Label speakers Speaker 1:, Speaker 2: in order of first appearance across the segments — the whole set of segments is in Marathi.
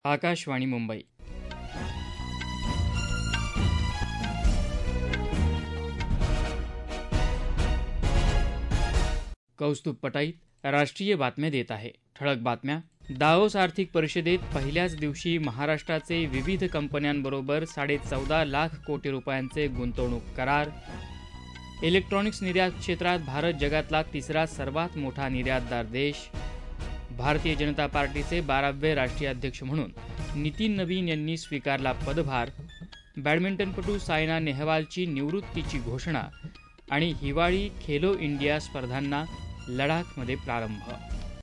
Speaker 1: आकाशवाणी मुंबई. कौस्तुभ पटाईत राष्ट्रीय बातम्या देत आहे. ठळक बातम्या. दावोस आर्थिक परिषदेत पहिल्याच दिवशी महाराष्ट्राचे विविध कंपन्यांबरोबर 14.5 लाख कोटी रुपयांचे गुंतवणूक करार. इलेक्ट्रॉनिक्स निर्यात क्षेत्रात भारत जगातला तिसरा सर्वात मोठा निर्यातदार देश. भारतीय जनता पार्टीचे 12वे राष्ट्रीय अध्यक्ष म्हणून नितीन नवीन यांनी स्वीकारला पदभार. बॅडमिंटनपटू सायना नेहवालची निवृत्तीची घोषणा. आणि हिवाळी खेलो इंडिया स्पर्धांना लडाखमध्ये प्रारंभ.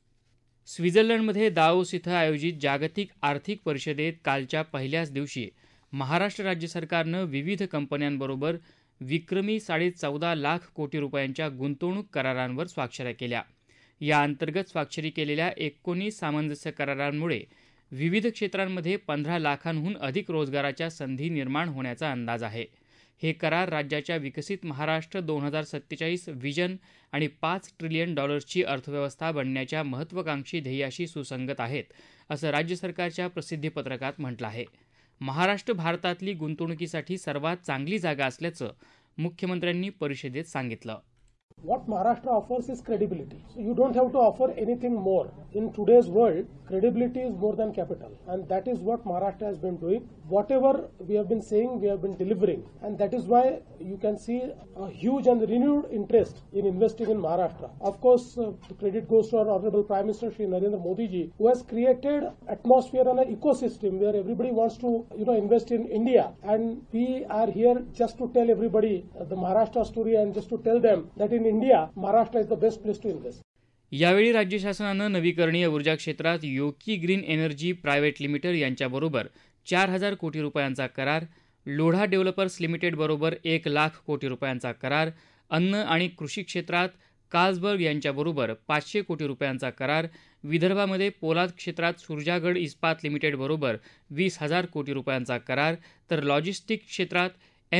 Speaker 1: स्वित्झर्लंडमध्ये दावोस इथं आयोजित जागतिक आर्थिक परिषदेत कालच्या पहिल्याच दिवशी महाराष्ट्र राज्य सरकारनं विविध कंपन्यांबरोबर विक्रमी 14.5 लाख कोटी रुपयांच्या गुंतवणूक करारांवर स्वाक्षऱ्या केल्या. या अंतर्गत स्वाक्षरी केलेल्या 19 सामंजस्य करारांमुळे विविध क्षेत्रांमध्ये 15 लाखांहून अधिक रोजगाराच्या संधी निर्माण होण्याचा अंदाज आहे. हे करार राज्याच्या विकसित महाराष्ट्र 2047 व्हिजन आणि $5 ट्रिलियन अर्थव्यवस्था बनण्याच्या महत्त्वाकांक्षी ध्येयाशी सुसंगत आहेत, असं राज्य सरकारच्या प्रसिद्धीपत्रकात म्हटलं आहे. महाराष्ट्र भारतातली गुंतवणुकीसाठी सर्वात चांगली जागा असल्याचं मुख्यमंत्र्यांनी परिषदेत सांगितलं.
Speaker 2: What Maharashtra offers is credibility. So you don't have to offer anything more. In today's world, credibility is more than capital. And that is what Maharashtra has been doing. Whatever we have been saying, we have been delivering. And that is why you can see a huge and renewed interest in investing in Maharashtra. Of course, the credit goes to our Honorable Prime Minister Shri Narendra Modi ji, who has created atmosphere and an ecosystem where everybody wants to, invest in India. And we are here just to tell everybody the Maharashtra story and just to tell them that in India, Maharashtra is the best place to invest.
Speaker 1: यावेळी राज्य शासनानं नवीकरणीय ऊर्जा क्षेत्रात योकी ग्रीन एनर्जी प्रायव्हेट लिमिटेड यांच्याबरोबर 4,000 कोटी रुपयांचा करार, लोढा डेव्हलपर्स लिमिटेड बरोबर 1 लाख कोटी रुपयांचा करार, अन्न आणि कृषी क्षेत्रात कार्लसबर्ग यांच्याबरोबर 500 कोटी रुपयांचा करार, विदर्भामध्ये पोलाद क्षेत्रात सुरजागड इस्पात लिमिटेड बरोबर 20,000 कोटी रुपयांचा करार, तर लॉजिस्टिक क्षेत्रात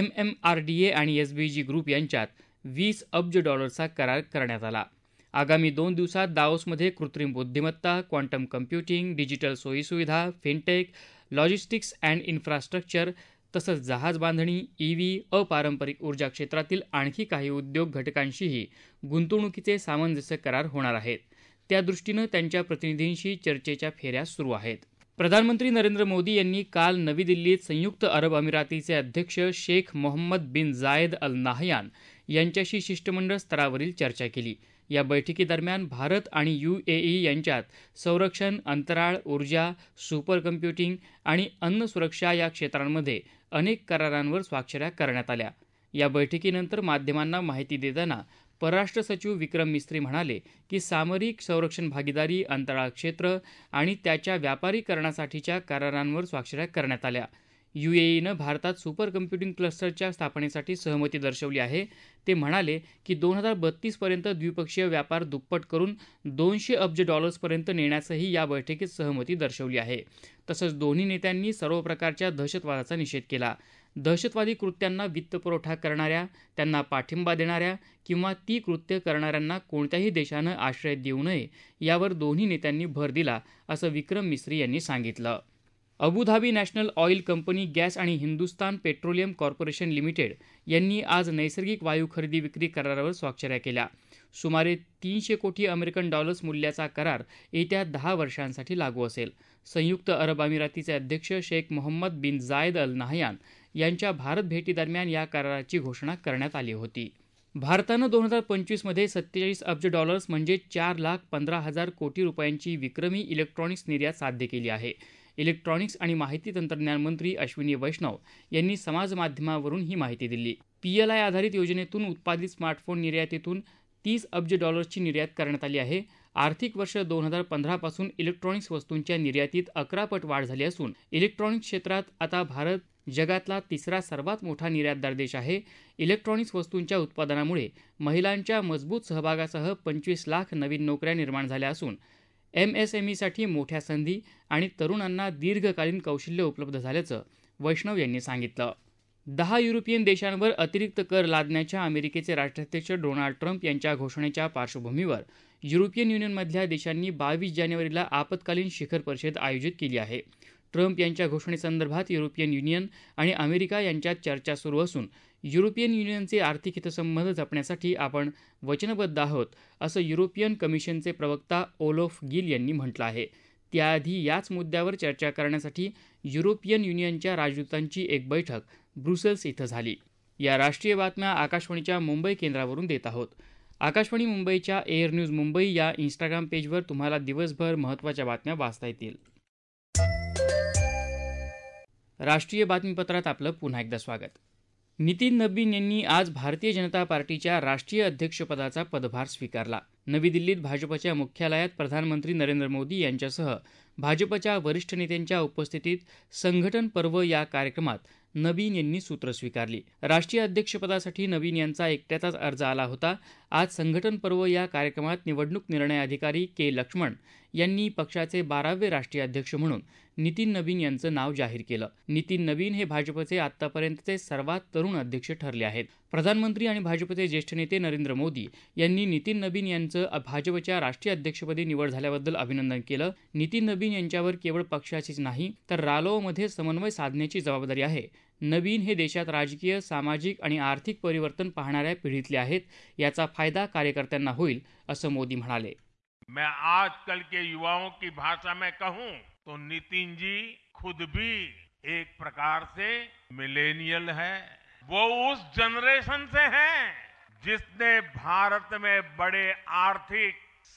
Speaker 1: MMRDA आणि SBG ग्रुप यांच्यात $20 अब्ज करार करण्यात आला. आगामी 2 दिवसात दावोसमध्ये कृत्रिम बुद्धिमत्ता, क्वांटम कम्प्युटिंग, डिजिटल सोयीसुविधा, फिनटेक, लॉजिस्टिक्स अँड इन्फ्रास्ट्रक्चर तसंच जहाज बांधणी, EV, अपारंपरिक ऊर्जा क्षेत्रातील आणखी काही उद्योग घटकांशीही गुंतवणुकीचे सामंजस्य करार होणार आहेत. त्यादृष्टीनं त्यांच्या प्रतिनिधींशी चर्चेच्या फेऱ्या सुरू आहेत. प्रधानमंत्री नरेंद्र मोदी यांनी काल नवी दिल्लीत संयुक्त अरब अमिरातीचे अध्यक्ष शेख मोहम्मद बिन जायद अल नाहयान यांच्याशी शिष्टमंडळ स्तरावरील चर्चा केली. या बैठकीदरम्यान भारत आणि UAE यांच्यात संरक्षण, अंतराळ, ऊर्जा, सुपर कम्प्युटिंग आणि अन्न सुरक्षा या क्षेत्रांमध्ये अनेक करारांवर स्वाक्षऱ्या करण्यात आल्या. या बैठकीनंतर माध्यमांना माहिती देताना परराष्ट्र सचिव विक्रम मिस्त्री म्हणाले की सामरिक संरक्षण भागीदारी, अंतराळ क्षेत्र आणि त्याच्या व्यापारीकरणासाठीच्या करारांवर स्वाक्षऱ्या करण्यात आल्या. UAEनं भारतात सुपर कम्प्युटिंग क्लस्टरच्या स्थापनेसाठी सहमती दर्शवली आहे. ते म्हणाले की 2032 पर्यंत द्विपक्षीय व्यापार दुप्पट करून $200 अब्ज पर्यंत नेण्यासही या बैठकीत सहमती दर्शवली आहे. तसंच दोन्ही नेत्यांनी सर्व प्रकारच्या दहशतवादाचा निषेध केला. दहशतवादी कृत्यांना वित्तपुरवठा करणाऱ्या, त्यांना पाठिंबा देणाऱ्या किंवा ती कृत्य करणाऱ्यांना कोणत्याही देशानं आश्रय देऊ नये यावर दोन्ही नेत्यांनी भर दिला, असं विक्रम मिस्त्री यांनी सांगितलं. Abu Dhabi national oil company gas आणि हिंदुस्तान पेट्रोलियम कॉर्पोरेशन लिमिटेड यांनी आज नैसर्गिक वायू खरेदी विक्री करारावर स्वाक्षऱ्या केल्या. सुमारे $300 कोटी अमेरिकन मूल्याचा करार येत्या 10 वर्षांसाठी लागू असेल. संयुक्त अरब अमिरातीचे अध्यक्ष शेख मोहम्मद बिन जायद अल नाहयान यांच्या भारत भेटीदरम्यान या कराराची घोषणा करण्यात आली होती. भारतानं 2025 मध्ये $47 अब्ज म्हणजे 4,15,000 कोटी रुपयांची विक्रमी इलेक्ट्रॉनिक्स निर्यात साध्य केली आहे. इलेक्ट्रॉनिक्स आणि माहिती तंत्रज्ञान मंत्री अश्विनी वैष्णव यांनी समाजमाध्यमावरून ही माहिती दिली. PLI आधारित योजनेतून उत्पादित स्मार्टफोन निर्यातीतून $30 अब्ज निर्यात करण्यात आली आहे. आर्थिक वर्ष 2015 पासून इलेक्ट्रॉनिक्स वस्तूंच्या निर्यातीत 11 पट वाढ झाली असून इलेक्ट्रॉनिक्स क्षेत्रात आता भारत जगातला तिसरा सर्वात मोठा निर्यातदार देश आहे. इलेक्ट्रॉनिक्स वस्तूंच्या उत्पादनामुळे महिलांच्या मजबूत सहभागासह 25 लाख नवीन नोकऱ्या निर्माण झाल्या असून MSMEसाठी मोठ्या संधी आणि तरुणांना दीर्घकालीन कौशल्य उपलब्ध झाल्याचं वैष्णव यांनी सांगितलं. 10 युरोपियन देशांवर अतिरिक्त कर लादण्याच्या अमेरिकेचे राष्ट्राध्यक्ष डोनाल्ड ट्रम्प यांच्या घोषणेच्या पार्श्वभूमीवर युरोपियन युनियनमधल्या देशांनी 22 जानेवारीला आपत्कालीन शिखर परिषद आयोजित केली आहे. ट्रम्प यांच्या घोषणेसंदर्भात युरोपियन युनियन आणि अमेरिका यांच्यात चर्चा सुरू असून युरोपियन युनियनचे आर्थिक हितसंबंध जपण्यासाठी आपण वचनबद्ध आहोत, असं युरोपियन कमिशनचे प्रवक्ता ओलोफ गिल यांनी म्हटलं आहे. त्याआधी याच मुद्द्यावर चर्चा करण्यासाठी युरोपियन युनियनच्या राजदूतांची एक बैठक ब्रुसेल्स इथं झाली. या राष्ट्रीय बातम्या आकाशवाणीच्या मुंबई केंद्रावरून देत आहोत. आकाशवाणी मुंबईच्या एअर न्यूज मुंबई या इंस्टाग्राम पेजवर तुम्हाला दिवसभर महत्त्वाच्या बातम्या वाचता येतील. राष्ट्रीय बातमीपत्रात आपलं पुन्हा एकदा स्वागत. नितीन नबीन यांनी आज भारतीय जनता पार्टीच्या राष्ट्रीय अध्यक्षपदाचा पदभार स्वीकारला. नवी दिल्लीत भाजपच्या मुख्यालयात प्रधानमंत्री नरेंद्र मोदी यांच्यासह भाजपच्या वरिष्ठ नेत्यांच्या उपस्थितीत संघटन पर्व या कार्यक्रमात नबीन यांनी सूत्र स्वीकारली. राष्ट्रीय अध्यक्षपदासाठी नबीन यांचा एकट्याचाच अर्ज आला होता. आज संघटन पर्व या कार्यक्रमात निवडणूक निर्णय अधिकारी के लक्ष्मण यांनी पक्षाचे 12वे राष्ट्रीय अध्यक्ष म्हणून नितीन नबीन यांचं नाव जाहीर केलं. नितीन नबीन हे भाजपचे आतापर्यंतचे सर्वात तरुण अध्यक्ष ठरले आहेत. प्रधानमंत्री आणि भाजपचे ज्येष्ठ नेते नरेंद्र मोदी यांनी नितीन नबीन यांचं भाजपच्या राष्ट्रीय अध्यक्षपदी निवड झाल्याबद्दल अभिनंदन केलं. नितीन नबीन यांच्यावर केवळ पक्षाचीच नाही तर रालोआमध्ये समन्वय साधण्याची जबाबदारी आहे. नबीन हे देशात राजकीय, सामाजिक आणि आर्थिक परिवर्तन पाहणाऱ्या पिढीतले आहेत. याचा फायदा कार्यकर्त्यांना होईल, असं मोदी म्हणाले.
Speaker 3: मैं आजकल के युवाओं की भाषा में कहूं तो नितिन जी खुद भी एक प्रकार से मिलेनियल है. वो उस जनरेशन से हैं जिसने भारत में बड़े आर्थिक,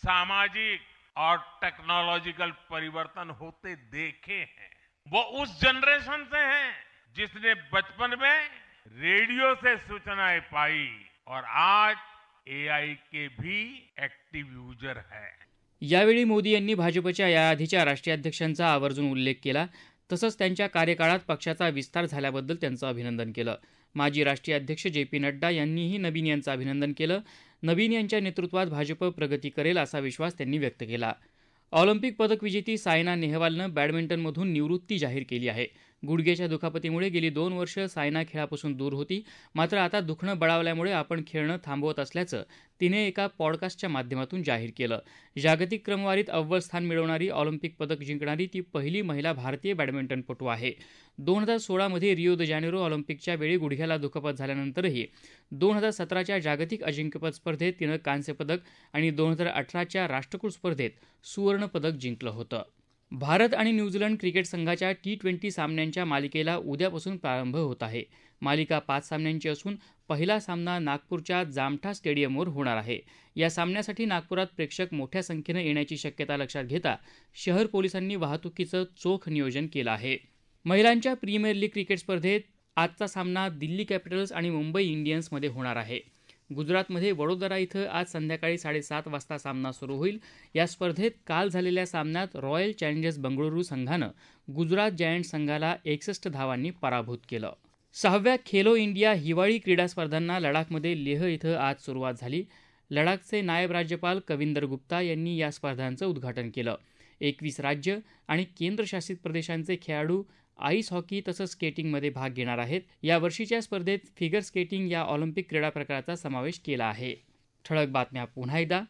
Speaker 3: सामाजिक और टेक्नोलॉजिकल परिवर्तन होते देखे हैं. वो उस जनरेशन से हैं जिसने बचपन में रेडियो से सूचनाएं पाई और आज एआई के भी एक्टिव यूजर है.
Speaker 1: यावेळी मोदी यांनी भाजपच्या याआधीच्या राष्ट्रीय अध्यक्षांचा आवर्जून उल्लेख केला. तसंच त्यांच्या कार्यकाळात पक्षाचा विस्तार झाल्याबद्दल त्यांचं अभिनंदन केलं. माजी राष्ट्रीय अध्यक्ष जे.पी. नड्डा यांनीही नबीन यांचं अभिनंदन केलं. नबीन यांच्या नेतृत्वात भाजप प्रगती करेल असा विश्वास त्यांनी व्यक्त केला. ऑलिम्पिक पदक विजेती सायना नेहवालनं बॅडमिंटनमधून निवृत्ती जाहीर केली आहे. गुडघ्याच्या दुखापतीमुळे गेली 2 वर्ष सायना खेळापासून दूर होती. मात्र आता दुखणं बळावल्यामुळे आपण खेळणं थांबवत असल्याचं तिने एका पॉडकास्टच्या माध्यमातून जाहीर केलं. जागतिक क्रमवारीत अव्वल स्थान मिळवणारी, ऑलिम्पिक पदक जिंकणारी ती पहिली महिला भारतीय बॅडमिंटनपटू आहे. 2016मध्ये रिओ द जानेरो ऑलिम्पिकच्या वेळी गुडघ्याला दुखापत झाल्यानंतरही 2017च्या जागतिक अजिंक्यपद स्पर्धेत तिनं कांस्य पदक आणि 2018च्या राष्ट्रकुल स्पर्धेत सुवर्ण पदक जिंकलं होतं. भारत आणि न्यूझीलंड क्रिकेट संघाच्या T20 सामन्यांच्या मालिकेला उद्यापासून प्रारंभ होत आहे. मालिका 5 सामन्यांची असून पहिला सामना नागपूरच्या जामठा स्टेडियमवर होणार आहे. या सामन्यासाठी नागपुरात प्रेक्षक मोठ्या संख्येनं येण्याची शक्यता लक्षात घेता शहर पोलिसांनी वाहतुकीचं चोख नियोजन केलं आहे. महिलांच्या प्रीमियर लीग क्रिकेट स्पर्धेत आजचा सामना दिल्ली कॅपिटल्स आणि मुंबई इंडियन्समध्ये होणार आहे. गुजरातमध्ये वडोदरा इथं आज संध्याकाळी 7:30 वाजता सामना सुरू होईल. या स्पर्धेत काल झालेल्या सामन्यात रॉयल चॅलेंजर्स बंगळुरू संघानं गुजरात जायंट्स संघाला 61 धावांनी पराभूत केलं. 6व्या खेलो इंडिया हिवाळी क्रीडा स्पर्धांना लडाखमध्ये लेह इथं आज सुरुवात झाली. लडाखचे नायब राज्यपाल कविंदर गुप्ता यांनी या स्पर्धांचं उद्घाटन केलं. 21 राज्य आणि केंद्रशासित प्रदेशांचे खेळाडू आईस हॉकी तसंच स्केटिंगमध्ये भाग घेणार आहेत. या वर्षीच्या स्पर्धेत फिगर स्केटिंग या ऑलिम्पिक क्रीडा प्रकाराचा समावेश केला आहे. ठळक बातम्या पुन्हा एकदा.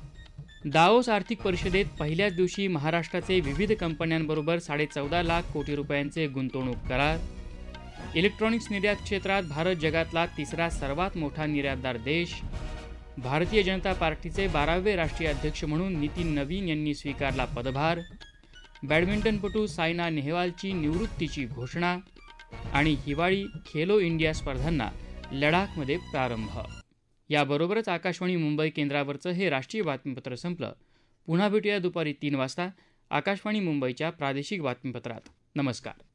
Speaker 1: दावोस आर्थिक परिषदेत पहिल्याच दिवशी महाराष्ट्राचे विविध कंपन्यांबरोबर 14.5 लाख कोटी रुपयांचे गुंतवणूक करार. इलेक्ट्रॉनिक्स निर्यात क्षेत्रात भारत जगातला 3रा सर्वात मोठा निर्यातदार देश. भारतीय जनता पार्टीचे 12वे राष्ट्रीय अध्यक्ष म्हणून नितीन नबीन यांनी स्वीकारला पदभार. बॅडमिंटनपटू सायना नेहवालची निवृत्तीची घोषणा. आणि हिवाळी खेलो इंडिया स्पर्धांना लडाखमध्ये प्रारंभ. याबरोबरच आकाशवाणी मुंबई केंद्रावरचं हे राष्ट्रीय बातमीपत्र संपलं. पुन्हा भेटूया दुपारी 3 वाजता आकाशवाणी मुंबईच्या प्रादेशिक बातमीपत्रात. नमस्कार.